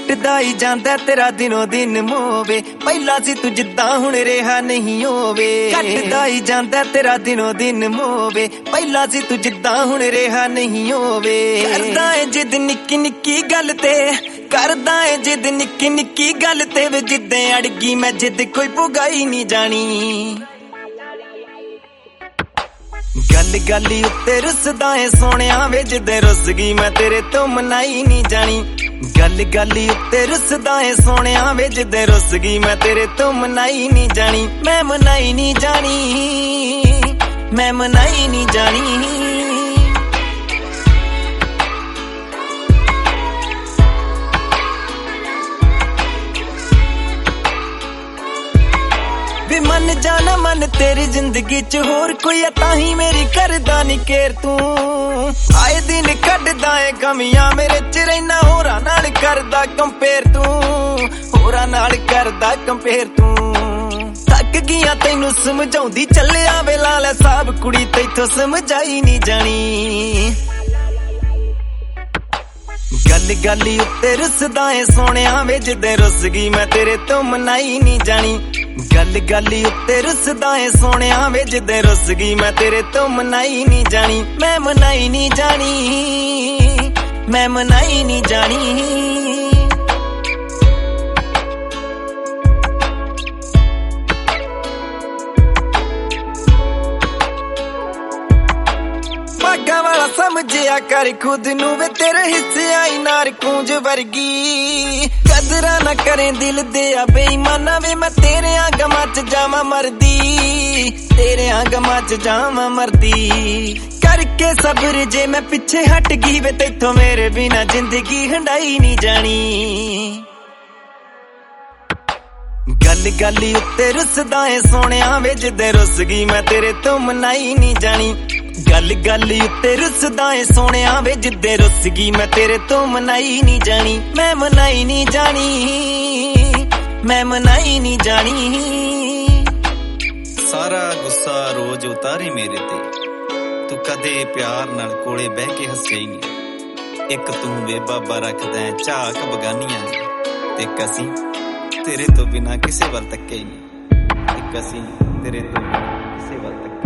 ਘਟਦਾ ਹੀ ਜਾਂਦਾ ਤੇਰਾ ਦਿਨੋਂ ਦਿਨ ਮੋਵੇ, ਪਹਿਲਾਂ ਸੀ ਤੂੰ ਜਿੱਦਾਂ ਹੁਣ ਰਿਹਾ ਨਹੀਂ ਹੋਵੇ। ਘਟਦਾ ਹੀ ਜਾਂਦਾ ਤੇਰਾ ਦਿਨੋਂ ਦਿਨ ਮੋਵੇ, ਪਹਿਲਾਂ ਸੀ ਤੂੰ ਜਿੱਦਾਂ ਹੁਣ ਰਿਹਾ ਨਹੀਂ ਹੋਵੇ। ਕਰਦਾ ਏ ਜਿੱਦ ਨਿੱਕੀ ਨਿੱਕੀ ਗੱਲ ਤੇ, ਕਰਦਾ ਏ ਜਿੱਦ ਨਿੱਕੀ ਨਿੱਕੀ ਗੱਲ ਤੇ ਵੇ ਜਿੱਦਾਂ ਅੜ ਗਈ ਮੈਂ ਜਿੱਦ ਕੋਈ ਪੁਗਾਈ ਨਹੀਂ ਜਾਣੀ। ਗੱਲ ਗੱਲ ਉੱਤੇ ਰੁੱਸਦਾ ਏ ਸੋਹਣਿਆ ਵੇ ਜਿੱਦੇ ਰੁੱਸ ਗਈ ਮੈਂ ਤੇਰੇ ਤੋਂ ਮਨਾਈ ਨਹੀਂ ਜਾਣੀ। ਗੱਲ ਗੱਲ ਉੱਤੇ ਰੁੱਸਦਾ ਏ ਸੋਹਣਿਆ ਵੇ ਜਿੱਦੇ ਰੁੱਸ ਗਈ ਮੈਂ ਤੇਰੇ ਤੋਂ ਮਨਾਈ ਨਹੀਂ ਜਾਣੀ। ਮੈਂ ਮਨਾਈ ਨਹੀਂ ਜਾਣੀ, ਮੈਂ ਮਨਾਈ ਨਹੀਂ ਜਾਣੀ। ਵੇ ਮਨ ਜਾਣਾ ਮਨ ਤੇਰੀ ਜ਼ਿੰਦਗੀ ਚ ਹੋਰ ਕੋਈ ਆ ਤਾਂ ਹੀ ਮੇਰੀ ਕਰਦਾ ਨੀ ਕੇਰ ਤੂੰ। ਆਏ ਦਿਨ ਕੱਢਦਾ ਏ ਕਮੀਆਂ ਮੇਰੇ ਚ ਰਹਿਣਾ ਹੋਰਾਂ ਨਾਲ ਕਰਦਾ ਕੰਪੇਅਰ ਤੂੰ, ਹੋਰਾਂ ਨਾਲ ਕਰਦਾ ਕੰਪੇਅਰ ਤੂੰ। ਥੱਕ ਗਈਆਂ ਤੈਨੂੰ ਸਮਝਾਉਂਦੀ ਚੱਲਿਆ ਵੇ ਲਾ ਲੈ ਸਾਬ ਕੁੜੀ ਤੈਥੋਂ ਸਮਝਾਈ ਨੀ ਜਾਣੀ। ਗੱਲ ਗੱਲ ਉੱਤੇ ਰੁੱਸਦਾ ਏ ਸੋਹਣਿਆ ਵੇ ਜਿੱਦੇ ਰੁੱਸ ਗਈ ਮੈਂ ਤੇਰੇ ਤੋਂ ਮਨਾਈ ਨਹੀਂ ਜਾਣੀ। ਗੱਲ ਗੱਲ ਉੱਤੇ ਰੁੱਸਦਾ ਏ ਸੋਹਣਿਆ ਵੇ ਜਿੱਦੇ ਰੁੱਸ ਗਈ ਮੈਂ ਤੇਰੇ ਤੋਂ ਮਨਾਈ ਨਹੀਂ ਜਾਣੀ। ਮੈਂ ਮਨਾਈ ਨਹੀਂ ਜਾਣੀ, ਮੈਂ ਮਨਾਈ ਨਹੀਂ ਜਾਣੀ। ਭਾਗਾਂ ਵਾਲਾ ਸਮਝਿਆ ਕਰ ਖੁਦ ਨੂੰ ਵੇ ਤੇਰੇ ਹਿੱਸੇ ਆਈ ਨਾਰ ਕੂੰਜ ਵਰਗੀ। ਕਦਰਾਂ ਨਾ ਕਰੇ ਦਿਲ ਦੇ ਆ ਬੇਈਮਾਨਾ ਵੇ ਮੈਂ ਤੇਰਿਆਂ ਗਮਾਂ ਚ ਜਾਵਾਂ ਮਰਦੀ, ਤੇਰਿਆਂ ਗਮਾਂ ਚ ਜਾਵਾਂ ਮਰਦੀ। ਕਰਕੇ ਸਬਰ ਜੇ ਮੈਂ ਪਿੱਛੇ ਹਟ ਗਈ ਵੇ ਤੈਥੋਂ ਮੇਰੇ ਬਿਨਾ ਜ਼ਿੰਦਗੀ ਹੰਡਾਈ ਨਹੀਂ ਜਾਣੀ। ਗੱਲ ਗੱਲ ਉੱਤੇ ਰੁੱਸਦਾ ਏ ਸੋਹਣਿਆ ਵੇ ਜਿੱਦੇ ਰੁੱਸ ਗਈ ਮੈਂ ਤੇਰੇ ਤੋਂ ਮਨਾਈ ਨਹੀਂ ਜਾਣੀ। ਗੱਲ ਗੱਲ ਉੱਤੇ ਰੁੱਸਦਾ ਏ ਸੋਹਣਿਆ ਵੇ ਜਿੱਦੇ ਰੁੱਸ ਗਈ ਮੈਂ ਤੇਰੇ ਤੋਂ ਮਨਾਈ ਨਹੀਂ ਜਾਣੀ। ਮੈਂ ਮਨਾਈ ਨਹੀਂ ਜਾਣੀ, ਮੈਂ ਮਨਾਈ ਨਹੀਂ ਜਾਣੀ। ਸਾਰਾ ਗੁੱਸਾ ਰੋਜ਼ ਉਤਾਰੇ ਮੇਰੇ ਤੇ, ਤੂੰ ਕਦੇ ਪਿਆਰ ਨਾਲ ਕੋਲੇ ਬਹਿ ਕੇ ਹੱਸੇ ਹੀ ਨਹੀਂ। ਇੱਕ ਤੂੰ ਵੇ ਬਾਬਾ ਰੱਖਦਾ ਹੈ ਝਾਕ ਬਗਾਨੀਆਂ ਤੇ ਇੱਕ ਅਸੀਂ ਤੇਰੇ ਤੋਂ ਬਿਨਾ ਕਿਸੇ ਵੱਲ ਤੱਕੇ ਹੀ ਨਹੀਂ। ਇੱਕ ਅਸੀਂ ਤੇਰੇ ਤੋਂ ਬਿਨਾ ਕਿਸੇ ਵੱਲ ਤੱਕੇ